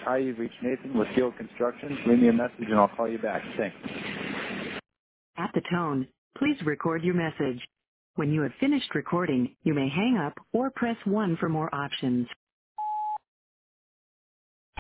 Hi, you've reached Nathan with Field Construction. Leave me a message and I'll call you back. Thanks. At the tone, please record your message. When you have finished recording, you may hang up or press 1 for more options.